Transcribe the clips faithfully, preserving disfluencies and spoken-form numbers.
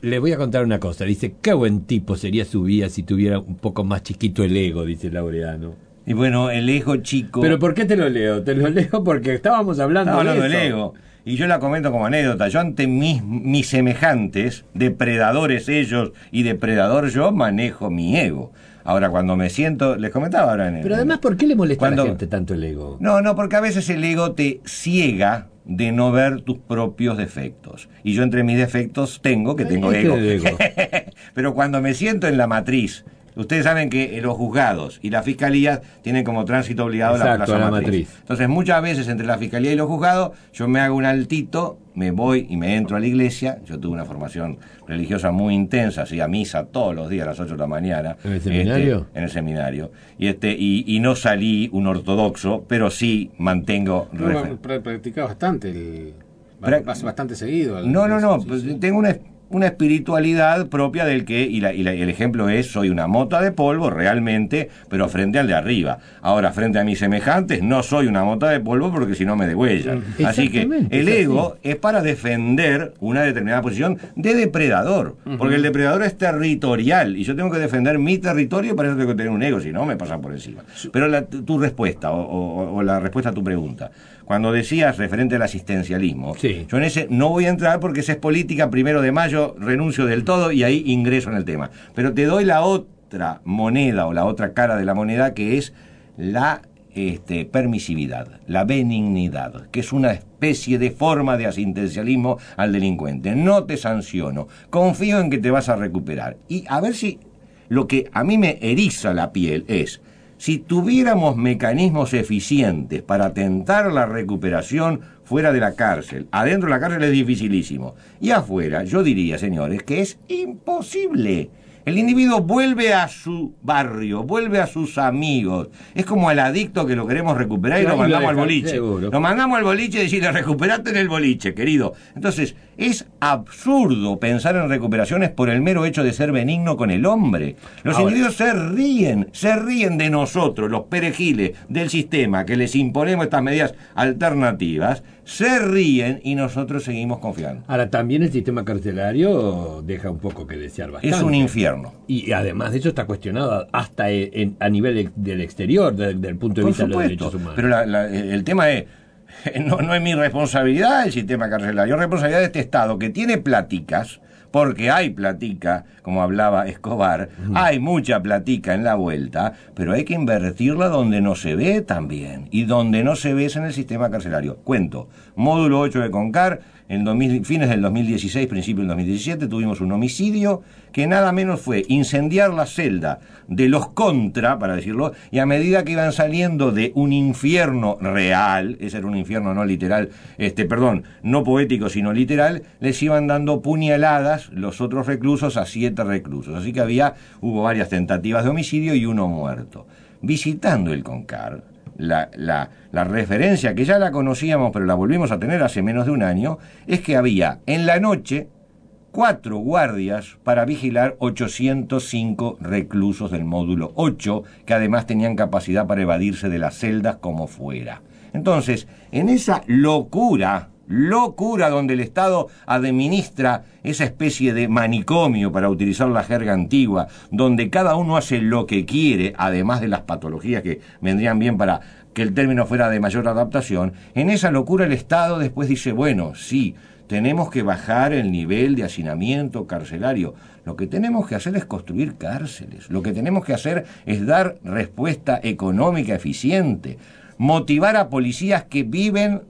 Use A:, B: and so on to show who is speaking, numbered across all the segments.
A: le voy a contar una cosa. Dice, qué buen tipo sería su vida si tuviera un poco más chiquito el ego, dice Laureano.
B: Y bueno, el ego chico...
A: ¿Pero por qué te lo leo? Te lo leo porque estábamos hablando
B: Estaba
A: de
B: hablando
A: eso.
B: del ego. Y yo la comento como anécdota. Yo ante mis, mis semejantes, depredadores ellos y depredador yo, manejo mi ego. Ahora, cuando me siento... Les comentaba ahora en el...
A: Pero además, ¿por qué le molesta
B: cuando,
A: a la gente tanto el ego?
B: No, no, porque a veces el ego te ciega de no ver tus propios defectos. Y yo entre mis defectos tengo que tengo
A: Ay,
B: ego.
A: ego.
B: Pero cuando me siento en la matriz... Ustedes saben que los juzgados y la fiscalía tienen como tránsito obligado
A: Exacto,
B: la plaza
A: la
B: matriz.
A: matriz.
B: Entonces, muchas veces entre la fiscalía y los juzgados, yo me hago un altito, me voy y me entro a la iglesia. Yo tuve una formación religiosa muy intensa, hacía misa todos los días a las ocho de la mañana.
A: ¿En el seminario?
B: Este, en el seminario. Y, este, y, y no salí un ortodoxo, pero sí mantengo...
C: No,
B: refer-
C: pra- practicaba bastante, el,
B: Pra-
C: bastante seguido. el-
B: No, no, no,
C: sí,
B: pues,
C: sí.
B: tengo una, una espiritualidad propia del que, y, la, y la, el ejemplo es, soy una mota de polvo realmente, pero frente al de arriba. Ahora, frente a mis semejantes, no soy una mota de polvo porque si no me degüellan. Así que
A: Exactamente,
B: el
A: es así.
B: ego es para defender una determinada posición de depredador, porque el depredador es territorial, y yo tengo que defender mi territorio, y para eso tengo que tener un ego, si no me pasan por encima. Pero la, tu respuesta, o, o, o la respuesta a tu pregunta, cuando decías referente al asistencialismo,
A: Sí.
B: yo en ese no voy a entrar porque esa es política, primero de mayo, renuncio del todo y ahí ingreso en el tema. Pero te doy la otra moneda o la otra cara de la moneda, que es la este, permisividad, la benignidad, que es una especie de forma de asistencialismo al delincuente. No te sanciono, confío en que te vas a recuperar. Y a ver si lo que a mí me eriza la piel es... Si tuviéramos mecanismos eficientes para tentar la recuperación fuera de la cárcel, adentro de la cárcel es dificilísimo, y afuera, yo diría, señores, que es imposible. El individuo vuelve a su barrio, vuelve a sus amigos. Es como al adicto que lo queremos recuperar y
A: Claro,
B: lo mandamos
A: lo
B: al
A: deja-
B: boliche.
A: seguro.
B: Lo mandamos al boliche y decirle, recuperaste en el boliche, querido. Entonces, es absurdo pensar en recuperaciones por el mero hecho de ser benigno con el hombre. Los
A: Ahora.
B: individuos se ríen, se ríen de nosotros, los perejiles del sistema, que les imponemos estas medidas alternativas, se ríen y nosotros seguimos confiando.
A: Ahora, también el sistema carcelario deja un poco que desear bastante.
B: Es un infierno.
A: Y además de eso está cuestionado hasta en- a nivel ex- del exterior, de- del punto de
B: Por
A: vista de los
B: supuesto,
A: derechos humanos.
B: pero la- la- el tema es, no, no es mi responsabilidad el sistema carcelario, es responsabilidad de este Estado que tiene platicas, porque hay platica, como hablaba Escobar, uh-huh. hay mucha platica en la vuelta, pero hay que invertirla donde no se ve también, y donde no se ve es en el sistema carcelario. Cuento, módulo ocho de CONCAR, en dos mil, fines del dos mil dieciséis, principio del dos mil diecisiete, tuvimos un homicidio que nada menos fue incendiar la celda de los contra, para decirlo, y a medida que iban saliendo de un infierno real, ese era un infierno no literal, este, perdón, no poético sino literal, les iban dando puñaladas los otros reclusos a siete reclusos. Así que había, hubo varias tentativas de homicidio y uno muerto. Visitando el CONCAR, La, la, la referencia que ya la conocíamos, pero la volvimos a tener hace menos de un año, es que había en la noche cuatro guardias para vigilar ochocientos cinco reclusos del módulo ocho, que además tenían capacidad para evadirse de las celdas como fuera. Entonces, en esa locura, locura donde el Estado administra esa especie de manicomio, para utilizar la jerga antigua, donde cada uno hace lo que quiere, además de las patologías que vendrían bien para que el término fuera de mayor adaptación, en esa locura el Estado después dice, bueno, sí, tenemos que bajar el nivel de hacinamiento carcelario. Lo que tenemos que hacer es construir cárceles. Lo que tenemos que hacer es dar respuesta económica eficiente. Motivar a policías que viven,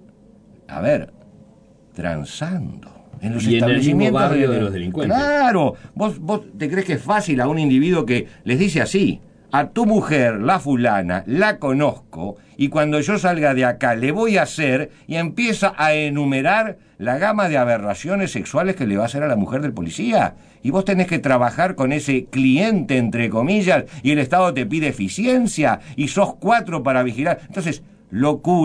B: a ver, transando. En los
A: y en el mismo
B: establecimientos
A: barrio
B: de,
A: de los delincuentes.
B: Claro, vos, vos te crees que es fácil a un individuo que les dice así, a tu mujer, la fulana, la conozco, y cuando yo salga de acá le voy a hacer, y empieza a enumerar la gama de aberraciones sexuales que le va a hacer a la mujer del policía. Y vos tenés que trabajar con ese cliente, entre comillas, y el Estado te pide eficiencia, y sos cuatro para vigilar. Entonces, locura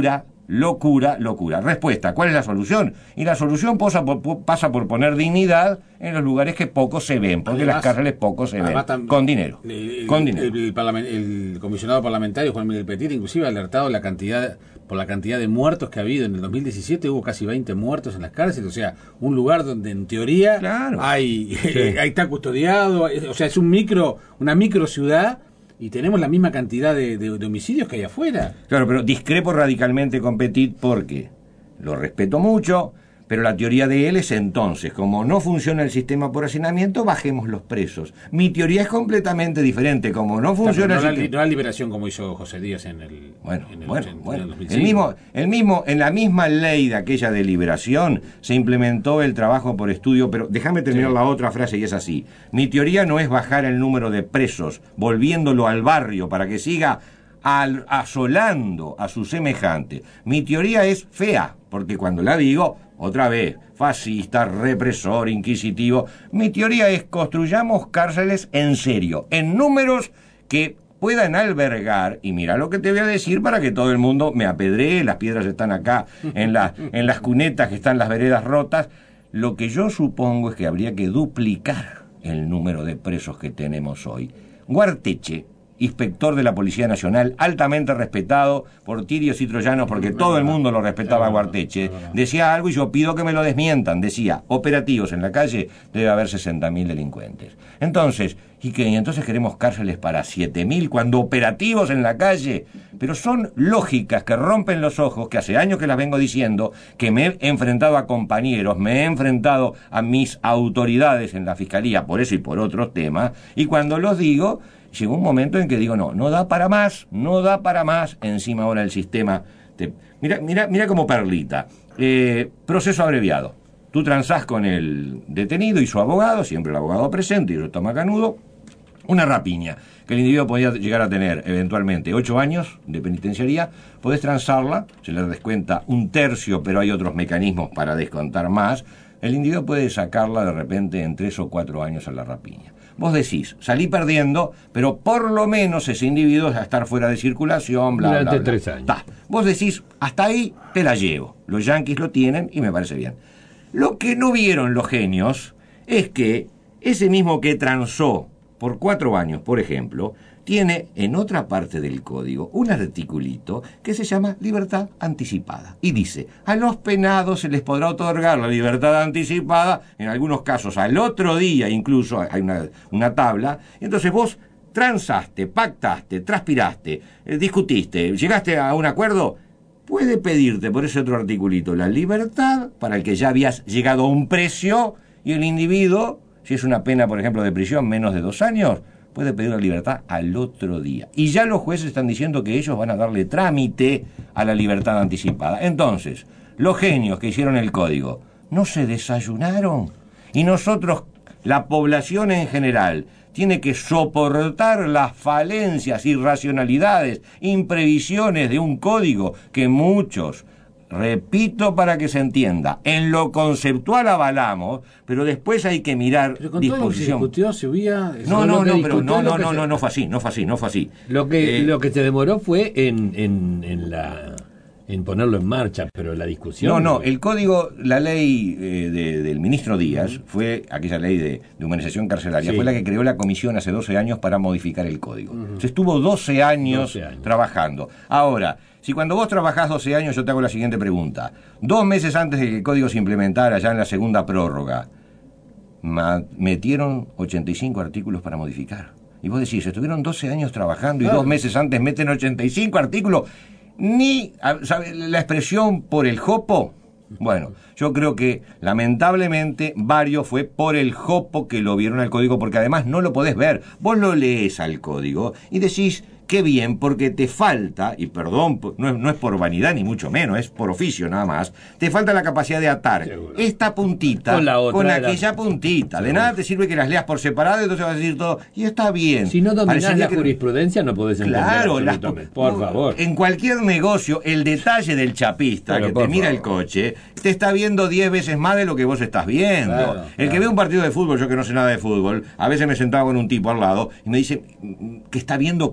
B: locura, locura. Respuesta, ¿cuál es la solución? Y la solución pasa por, pasa por poner dignidad en los lugares que poco se ven, porque además, las cárceles poco se ven, tam, con dinero.
C: El,
B: con dinero.
C: El, el, el comisionado parlamentario Juan Miguel Petit inclusive ha alertado la cantidad, por la cantidad de muertos que ha habido. En el dos mil diecisiete hubo casi veinte muertos en las cárceles, o sea, un lugar donde en teoría
B: claro.
C: hay, sí. hay está custodiado, o sea, es un micro, una micro ciudad. Y tenemos la misma cantidad de, de, de homicidios que hay afuera.
B: Claro, pero discrepo radicalmente con Petit porque lo respeto mucho, pero la teoría de él es entonces, como no funciona el sistema por hacinamiento, bajemos los presos. Mi teoría es completamente diferente, como no funciona
C: o sea, no
B: el
C: la,
B: sistema...
C: no la liberación como hizo José Díaz en el...
B: Bueno,
C: en el
B: bueno,
C: ochenta,
B: bueno.
C: En el,
B: el, mismo, el mismo, en la misma ley de aquella de liberación se implementó el trabajo por estudio, pero déjame terminar sí. la otra frase y es así. Mi teoría no es bajar el número de presos, volviéndolo al barrio para que siga al, asolando a su semejante. Mi teoría es fea, porque cuando la digo, otra vez, fascista, represor, inquisitivo, mi teoría es construyamos cárceles en serio, en números que puedan albergar, y mira lo que te voy a decir para que todo el mundo me apedree, las piedras están acá en, la, en las cunetas que están las veredas rotas, lo que yo supongo es que habría que duplicar el número de presos que tenemos hoy. Guarteche, inspector de la Policía Nacional, altamente respetado por tirios y troyanos, porque todo el mundo lo respetaba a Guarteche, decía algo y yo pido que me lo desmientan, decía, operativos en la calle, debe haber sesenta mil delincuentes. Entonces, ¿y qué? ¿Y entonces queremos cárceles para siete mil cuando operativos en la calle? Pero son lógicas que rompen los ojos, que hace años que las vengo diciendo, que me he enfrentado a compañeros, me he enfrentado a mis autoridades en la Fiscalía, por eso y por otros temas, y cuando los digo... Llegó un momento en que digo, no, no da para más, no da para más. Encima ahora el sistema... Te... Mira, mira, mira como perlita. Eh, proceso abreviado. Tú transás con el detenido y su abogado, siempre el abogado presente y yo toma canudo, una rapiña, que el individuo podía llegar a tener eventualmente ocho años de penitenciaría, podés transarla, se le descuenta un tercio, pero hay otros mecanismos para descontar más. El individuo puede sacarla de repente en tres o cuatro años a la rapiña. Vos decís, salí perdiendo, pero por lo menos ese individuo va a estar fuera de circulación, bla,
A: durante
B: bla, bla.
A: tres años.
B: Ta. Vos decís, hasta ahí te la llevo. Los yanquis lo tienen y me parece bien. Lo que no vieron los genios es que ese mismo que transó por cuatro años, por ejemplo, tiene en otra parte del código un articulito que se llama libertad anticipada. Y dice, a los penados se les podrá otorgar la libertad anticipada, en algunos casos al otro día incluso, hay una, una tabla, entonces vos transaste, pactaste, transpiraste, eh, discutiste, llegaste a un acuerdo, puede pedirte por ese otro articulito la libertad para el que ya habías llegado a un precio y el individuo, si es una pena, por ejemplo, de prisión menos de dos años, puede pedir la libertad al otro día. Y ya los jueces están diciendo que ellos van a darle trámite a la libertad anticipada. Entonces, los genios que hicieron el código, ¿no se desayunaron? Y nosotros, la población en general, tiene que soportar las falencias, irracionalidades, imprevisiones de un código que muchos... Repito para que se entienda, en lo conceptual avalamos, pero después hay que mirar
C: pero con
B: disposición.
C: Todo lo que se discutió, se hubiera,
B: no, no, no, pero no, no, no,
A: se...
B: no, no fue así, no fue así, no fue así.
A: Lo que,
B: eh,
A: lo que se demoró fue en, en, en la en ponerlo en marcha, pero la discusión...
B: No, no, el código, la ley eh, de, del ministro Díaz, fue aquella ley de, de humanización carcelaria, sí. Fue la que creó la comisión hace doce años para modificar el código. Uh-huh. Se estuvo doce años, doce años trabajando. Ahora, si cuando vos trabajás doce años, yo te hago la siguiente pregunta. Dos meses antes de que el código se implementara, ya en la segunda prórroga, ma- metieron ochenta y cinco artículos para modificar. Y vos decís, estuvieron doce años trabajando y ah. dos meses antes meten ochenta y cinco artículos... Ni, ¿sabe la expresión por el jopo? Bueno, yo creo que lamentablemente varios fue por el jopo que lo vieron al código, porque además no lo podés ver. Vos lo lees al código y decís, qué bien, porque te falta, y perdón, no es, no es por vanidad ni mucho menos, es por oficio nada más, te falta la capacidad de atar Seguro. esta puntita con, la otra con aquella la... puntita. Seguro. De nada te sirve que las leas por separado, entonces vas a decir todo, y está bien.
A: Si no dominás la
B: que...
A: jurisprudencia no podés entender
B: claro,
A: absolutamente.
B: Las...
A: Por favor.
B: En cualquier negocio, el detalle del chapista Pero que te mira favor. el coche, te está viendo diez veces más de lo que vos estás viendo. Claro, el claro. que ve un partido de fútbol, yo que no sé nada de fútbol, a veces me sentaba con un tipo al lado y me dice que está viendo cosas que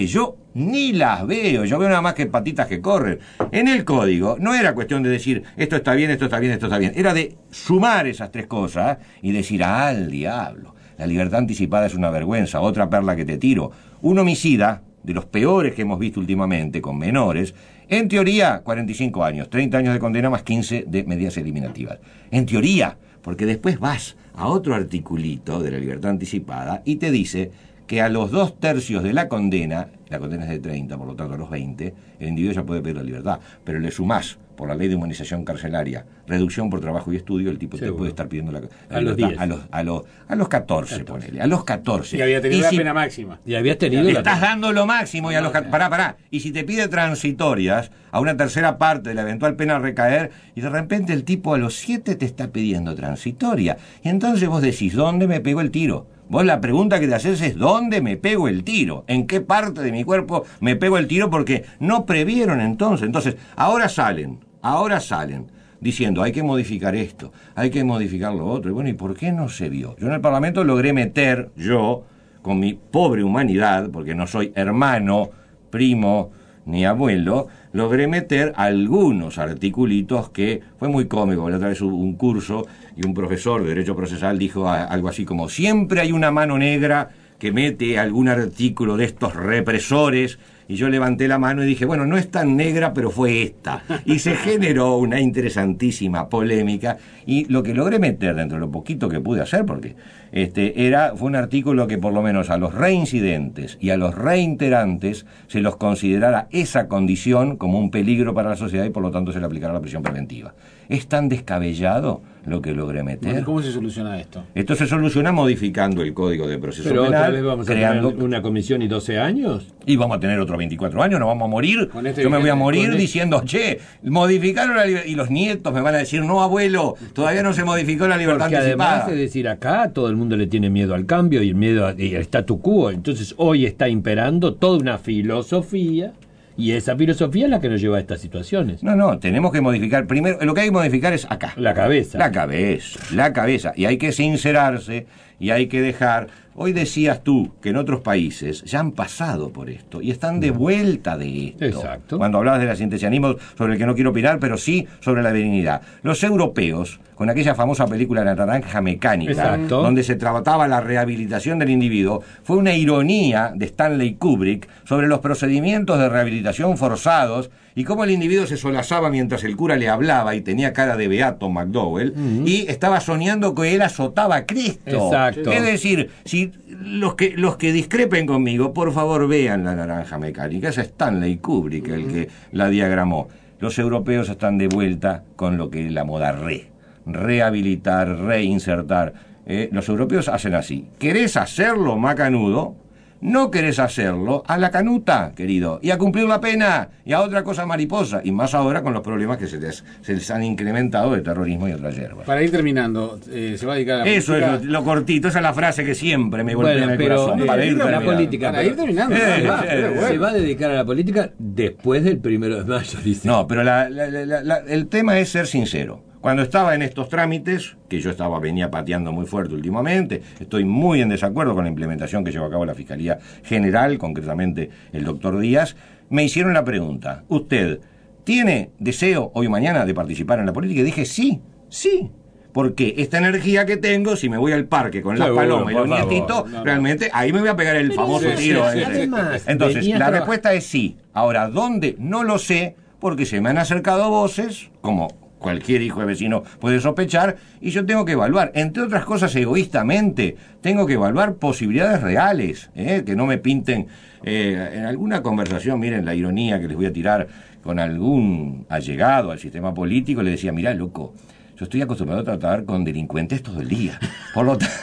B: que yo ni las veo, yo veo nada más que patitas que corren. En el código no era cuestión de decir esto está bien, esto está bien, esto está bien, era de sumar esas tres cosas y decir al diablo, la libertad anticipada es una vergüenza. Otra perla que te tiro, un homicida de los peores que hemos visto últimamente con menores, en teoría cuarenta y cinco años, treinta años de condena más quince de medidas eliminativas, en teoría, porque después vas a otro articulito de la libertad anticipada y te dice que a los dos tercios de la condena, la condena es de treinta, por lo tanto a los veinte, el individuo ya puede pedir la libertad, pero le sumás, por la ley de humanización carcelaria, reducción por trabajo y estudio, el tipo te puede estar pidiendo la, la
A: a los
B: libertad
A: diez.
B: a los, a los, a los catorce, ponele, a los catorce.
C: Y había tenido
B: Y
C: la
B: si-
C: pena máxima.
A: Y habías tenido
B: le
A: la
B: estás
A: pena.
B: dando lo máximo y a los cat- pará, pará. Y si te pide transitorias a una tercera parte de la eventual pena a recaer, y de repente el tipo a los siete te está pidiendo transitoria. Y entonces vos decís, ¿dónde me pego el tiro? Vos la pregunta que te haces es ¿dónde me pego el tiro? ¿En qué parte de mi cuerpo me pego el tiro? Porque no previeron entonces. Entonces, ahora salen, ahora salen diciendo hay que modificar esto, hay que modificar lo otro. Y bueno, ¿y por qué no se vio? Yo en el Parlamento logré meter, yo, con mi pobre humanidad, porque no soy hermano, primo, ni abuelo, logré meter algunos articulitos que fue muy cómico. La otra vez hubo un curso y un profesor de Derecho Procesal dijo a- algo así como siempre hay una mano negra que mete algún artículo de estos represores, y yo levanté la mano y dije, bueno, no es tan negra, pero fue esta. Y se generó una interesantísima polémica, y lo que logré meter dentro de lo poquito que pude hacer, porque este era fue un artículo que por lo menos a los reincidentes y a los reiterantes se los considerara esa condición como un peligro para la sociedad y por lo tanto se le aplicara la prisión preventiva. Es tan descabellado lo que logré meter.
C: Bueno, ¿cómo se soluciona esto?
B: Esto se soluciona modificando el Código de Proceso
A: Pero otra
B: Penal,
A: vez vamos a
B: creando...
A: tener una comisión y doce años.
B: Y vamos a tener otros veinticuatro años, nos vamos a morir.
C: Con este
B: Yo me voy a
C: vigente,
B: morir
A: con este-
B: diciendo, che, modificaron la libertad. Y los nietos me van a decir, no, abuelo, todavía no se modificó la libertad
A: Porque
B: anticipada.
A: además de decir acá, todo el mundo le tiene miedo al cambio y el miedo a- y al statu quo. Entonces hoy está imperando toda una filosofía, y esa filosofía es la que nos lleva a estas situaciones.
B: No, no, tenemos que modificar. Primero, lo que hay que modificar es acá.
A: La cabeza.
B: La cabeza, la cabeza. Y hay que sincerarse y hay que dejar... Hoy decías tú que en otros países ya han pasado por esto y están de vuelta de esto.
A: Exacto.
B: Cuando hablabas del asistencianismo, sobre el que no quiero opinar, pero sí sobre la dignidad. Los europeos, con aquella famosa película La Naranja Mecánica,
A: Exacto.
B: donde se trataba la rehabilitación del individuo, fue una ironía de Stanley Kubrick sobre los procedimientos de rehabilitación forzados y cómo el individuo se solazaba mientras el cura le hablaba y tenía cara de Beato McDowell, y estaba soñando que él azotaba a Cristo.
A: Exacto.
B: Es decir, si los que los que discrepen conmigo, por favor vean La Naranja Mecánica. Es Stanley Kubrick el que la diagramó. Los europeos están de vuelta con lo que es la moda re. Rehabilitar, reinsertar. Eh, los europeos hacen así. ¿Querés hacerlo, macanudo? No querés hacerlo, a la canuta, querido, y a cumplir la pena, y a otra cosa mariposa, y más ahora con los problemas que se les, se les han incrementado de terrorismo y otras hierbas.
C: Para ir terminando, eh, se va a dedicar a la
B: Eso
C: política.
B: es lo, lo cortito, esa es la frase que siempre me golpea
A: Bueno,
B: en el
A: pero
B: corazón.
A: eh,
B: Para ir
A: la
B: terminando.
A: política.
C: Para
A: pero-
C: ir terminando.
B: Eh,
C: se va,
B: eh,
C: pero
B: eh,
C: bueno.
A: Se va a dedicar a la política después del primero de mayo, dice.
B: No, pero la- la- la- la- el tema es ser sincero. Cuando estaba en estos trámites, que yo estaba venía pateando muy fuerte últimamente, estoy muy en desacuerdo con la implementación que llevó a cabo la Fiscalía General, concretamente el doctor Díaz, me hicieron la pregunta, ¿usted tiene deseo hoy o mañana de participar en la política? Y dije, sí, sí. Porque esta energía que tengo, si me voy al parque con las
A: Seguro,
B: palomas y los
A: por favor.
B: nietitos,
C: No, no.
B: realmente ahí me voy a pegar el
A: Pero
B: famoso
C: sí,
B: tiro.
C: sí,
B: ese.
C: sí,
A: además,
B: Entonces,
A: venías
B: la
A: traba-
B: respuesta es sí. Ahora, ¿dónde? No lo sé, porque se me han acercado voces, como cualquier hijo de vecino puede sospechar, y yo tengo que evaluar, entre otras cosas egoístamente, tengo que evaluar posibilidades reales, ¿eh? Que no me pinten eh, en alguna conversación, miren la ironía que les voy a tirar con algún allegado al sistema político, le decía, mirá, loco, yo estoy acostumbrado a tratar con delincuentes todo el día. Por lo tanto...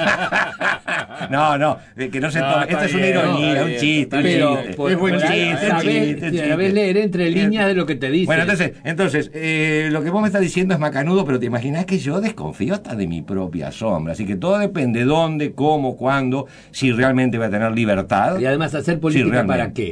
B: no, no, eh, que no se
C: No,
B: tome.
C: está
B: Esta es una
C: bien,
B: ironía,
C: está
B: un
C: bien,
B: chiste,
C: está
B: un
C: bien.
A: Pero
B: chiste.
A: por-
C: Es buen
B: un
C: chiste,
B: chiste, un
A: sabés-
B: chiste, un
A: sabés
B: chiste.
A: leer entre líneas de lo que te dice.
B: Bueno, entonces, entonces eh, lo que vos me estás diciendo es macanudo, pero te imaginás que yo desconfío hasta de mi propia sombra. Así que todo depende dónde, cómo, cuándo, si realmente voy a tener libertad.
A: Y además, hacer política,
B: Sí, realmente.
A: ¿para qué?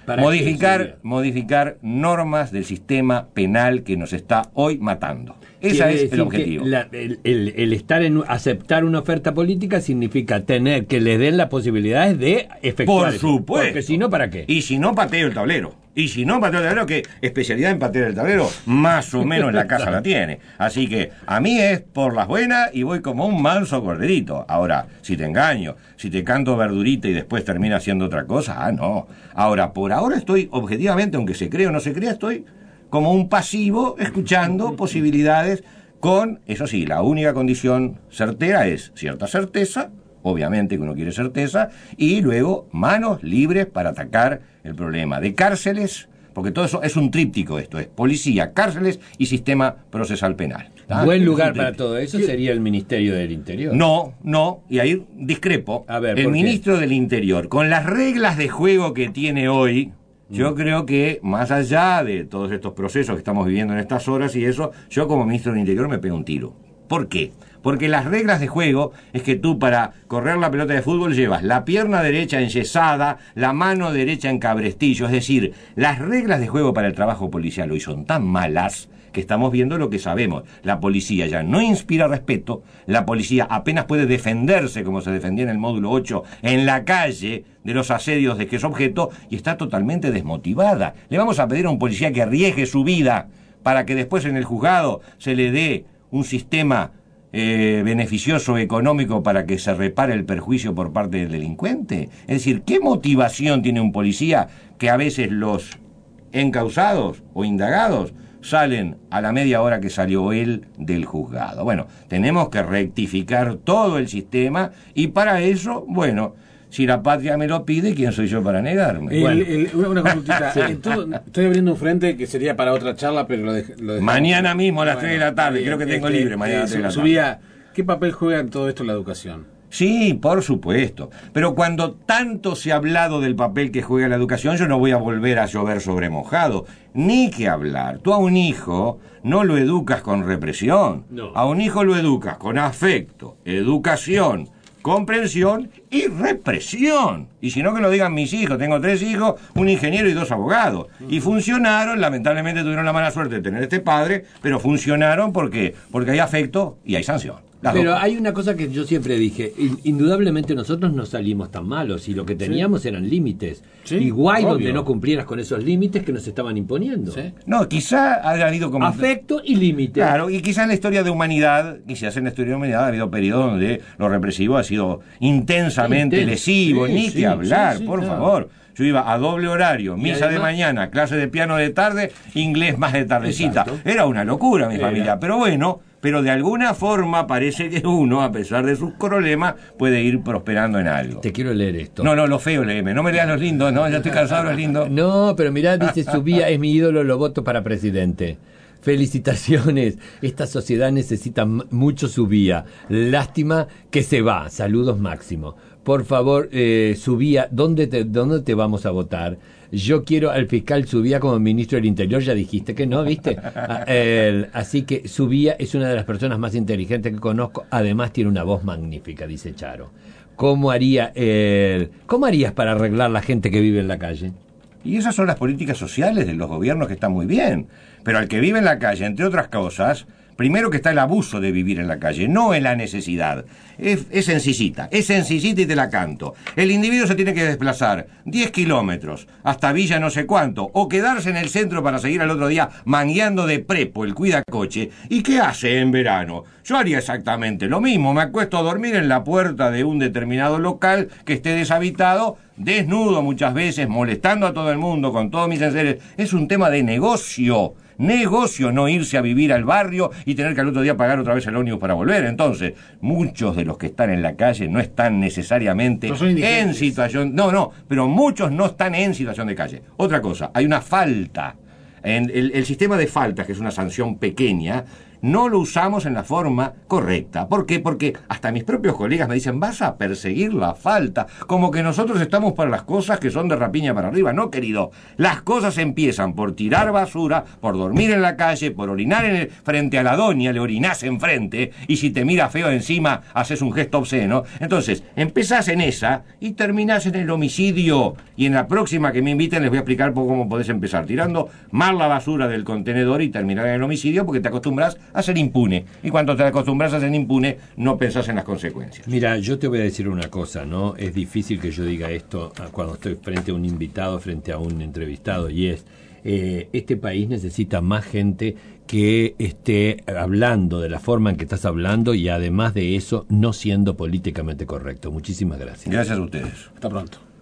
B: Modificar, modificar normas del sistema penal que nos está hoy matando. Ese es el objetivo.
A: La, el, el, el estar en aceptar una oferta política significa tener que les den las posibilidades de efectuar.
B: Por supuesto.
A: Porque si no, ¿para qué?
B: Y si no, pateo el tablero. Y si no, pateo el tablero, que especialidad en patear el tablero, más o menos la casa la tiene. Así que a mí es por las buenas y voy como un manso corderito. Ahora, si te engaño, si te canto verdurita y después termina haciendo otra cosa, ah, no. Ahora, por ahora estoy, objetivamente, aunque se crea o no se crea, estoy como un pasivo escuchando posibilidades con, eso sí, la única condición certera es cierta certeza, obviamente que uno quiere certeza, y luego manos libres para atacar el problema de cárceles, porque todo eso es un tríptico esto, es policía, cárceles y sistema procesal penal.
A: ¿Ah? Buen lugar para todo eso sería el Ministerio del Interior.
B: No, no, y ahí discrepo.
A: A ver,
B: el
A: ¿por qué?
B: Ministro del Interior, con las reglas de juego que tiene hoy, yo mm. creo que más allá de todos estos procesos que estamos viviendo en estas horas y eso, yo como Ministro del Interior me pego un tiro. ¿Por qué? Porque las reglas de juego es que tú para correr la pelota de fútbol llevas la pierna derecha enyesada, la mano derecha en cabrestillo. Es decir, las reglas de juego para el trabajo policial hoy son tan malas que estamos viendo lo que sabemos. La policía ya no inspira respeto, la policía apenas puede defenderse como se defendía en el módulo ocho en la calle de los asedios de que es objeto y está totalmente desmotivada. Le vamos a pedir a un policía que arriesgue su vida para que después en el juzgado se le dé un sistema Eh, beneficioso económico para que se repare el perjuicio por parte del delincuente. Es decir, ¿qué motivación tiene un policía que a veces los encausados o indagados salen a la media hora que salió él del juzgado? Bueno, tenemos que rectificar todo el sistema y para eso, bueno, si la patria me lo pide, ¿quién soy yo para negarme?
C: El,
B: Bueno.
C: el, una, una consultita. Sí. Todo, estoy abriendo un frente que sería para otra charla, pero lo, de, lo dejamos.
B: Mañana mismo a las
C: Bueno,
B: tres de la tarde,
C: bien,
B: creo que tengo
C: este,
B: libre mañana a las tres de la tarde.
C: Subía, ¿qué papel juega en todo esto la educación?
B: Sí, por supuesto. Pero cuando tanto se ha hablado del papel que juega la educación, yo no voy a volver a llover sobre mojado. Ni que hablar. Tú a un hijo no lo educas con represión.
A: No.
B: A un hijo lo educas con afecto, educación, comprensión y represión. Y si no, que lo digan mis hijos. Tengo tres hijos, un ingeniero y dos abogados. Y funcionaron, lamentablemente tuvieron la mala suerte de tener este padre, pero funcionaron porque, porque hay afecto y hay sanción. Las
A: Pero
B: dos.
A: hay una cosa que yo siempre dije, in- indudablemente nosotros no salimos tan malos y lo que teníamos sí. eran límites.
C: Sí,
A: y guay
C: obvio.
A: donde no cumplieras con esos límites que nos estaban imponiendo.
C: Sí.
B: No, quizá haya habido como...
A: Afecto y límites.
B: Claro, y quizá en la historia de humanidad, quizás en la historia de humanidad ha habido periodos donde lo represivo ha sido intensamente
A: Intenso.
B: lesivo,
A: Sí,
B: ni
A: sí,
B: que hablar,
A: sí, sí,
B: por
A: claro.
B: favor. Yo iba a doble horario, misa
A: además,
B: de mañana, clase de piano de tarde, inglés más de tardecita.
A: Exacto.
B: Era una locura mi
A: Era.
B: familia, pero bueno, pero de alguna forma parece que uno, a pesar de sus problemas, puede ir prosperando en algo.
A: Te quiero leer esto.
B: No, no, lo feo, léeme, no me leas los lindos, no, ya estoy cansado de los lindos.
A: No, pero mirá, dice Subía, es mi ídolo, lo voto para presidente. Felicitaciones, esta sociedad necesita m- mucho Subía. Lástima que se va. Saludos Máximo. Por favor, eh, Subía, ¿dónde te, ¿dónde te vamos a votar? Yo quiero al fiscal Subía como ministro del Interior, ya dijiste que no, ¿viste? Ah, el- así que Subía es una de las personas más inteligentes que conozco, además tiene una voz magnífica, dice Charo. ¿Cómo haría el, ¿Cómo harías para arreglar la gente que vive en la calle?
B: Y esas son las políticas sociales de los gobiernos que están muy bien. Pero al que vive en la calle, entre otras cosas, primero que está el abuso de vivir en la calle, no en la necesidad. Es, es sencillita, es sencillita y te la canto. El individuo se tiene que desplazar diez kilómetros hasta Villa no sé cuánto, o quedarse en el centro para seguir al otro día mangueando de prepo el cuidacoche. ¿Y qué hace en verano? Yo haría exactamente lo mismo, me acuesto a dormir en la puerta de un determinado local que esté deshabitado, desnudo muchas veces, molestando a todo el mundo con todos mis enseres. Es un tema de negocio. Negocio no irse a vivir al barrio y tener que al otro día pagar otra vez el ómnibus para volver. Entonces, muchos de los que están en la calle no están necesariamente
C: No son indigentes.
B: en situación... No, no, pero muchos no están en situación de calle. Otra cosa, hay una falta. En el, el sistema de faltas, que es una sanción pequeña, no lo usamos en la forma correcta. ¿Por qué? Porque hasta mis propios colegas me dicen, vas a perseguir la falta, como que nosotros estamos para las cosas que son de rapiña para arriba. No, querido, las cosas empiezan por tirar basura, por dormir en la calle, por orinar en el, frente a la doña, le orinás enfrente, y si te mira feo encima, haces un gesto obsceno. Entonces, empezás en esa y terminás en el homicidio. Y en la próxima que me inviten les voy a explicar cómo podés empezar tirando mal la basura del contenedor y terminar en el homicidio, porque te acostumbras a ser impune. Y cuando te acostumbras a ser impune, no pensás en las consecuencias.
A: Mira, yo te voy a decir una cosa, ¿no? Es difícil que yo diga esto cuando estoy frente a un invitado, frente a un entrevistado, y es, eh, este país necesita más gente que esté hablando de la forma en que estás hablando y además de eso, no siendo políticamente correcto. Muchísimas gracias.
B: Gracias a ustedes.
C: Hasta pronto.